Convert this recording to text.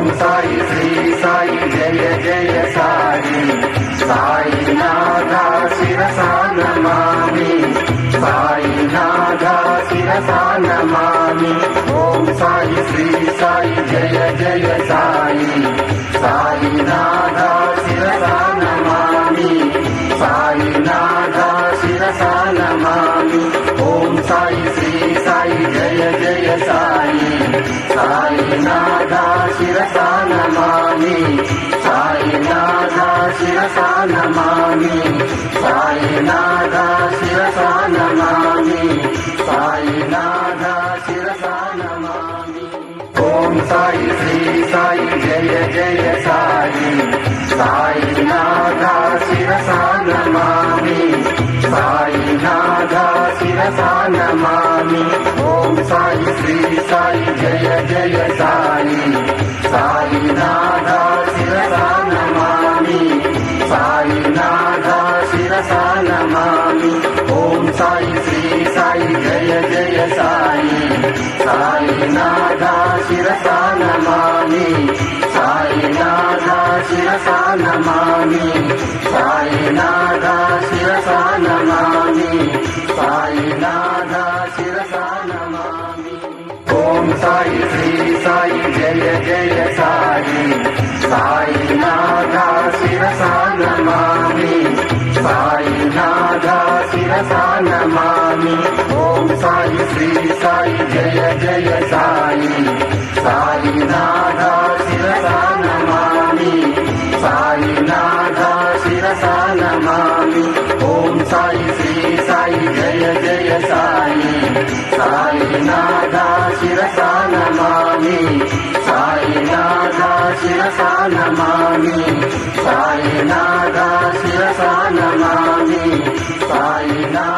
ఓం సాయి శ్రీ సాయి జయ జయ సాయి సాయినాథ శిరసా నమామి సాయినాథ శిరసా నమామి ఓం సాయి శ్రీ సాయి జయ జయ సాయి సాయినాథ శిరసా నమామి సాయినాథ శిరసా నమామి ఓం సాయి శ్రీ సాయి జయ జయ సాయి సాయినాథ శిరసా నమామి సాయినాథ శిరసా నమామి సాయినాథ శిరసా నమామి సాయినాథ శిరసా నమామి ఓం సాయి శ్రీ సాయి జయ జయ సాయి సాయినాథ శిరసా నమామి సాయినాథ శిరసా నమామి ఓం సాయి శ్రీ సాయి జయ జయ సాయి సాయినాథ శిరసా నమామి సాయినాథ శిరసా నమామి ఓం సాయి శ్రీ సాయి జయ జయ సాయి సాయినాథ శిరసా నమామి సాయినాథ శిరసా నమామి సాయినాథ శిరసా నమామి సాయినాథ శిరసా నమామి ఓం సాయి శ్రీ సాయి జయ జయ సాయి సాయినాథ శిరసా నమామి సాయినాథ శిరసా నమామి ఓం సాయి శ్రీ సాయి జయ జయ సాయి సాయినాథ శిరసా నమామి సాయినాథ శిరసా నమామి ఓం సాయి శ్రీ సాయి జయ జయ సాయి సాయినాథ శిరసా నమామి సాయినాథ శిరసా నమామి సాయినాథ శిరసా నమామి సాయినాథ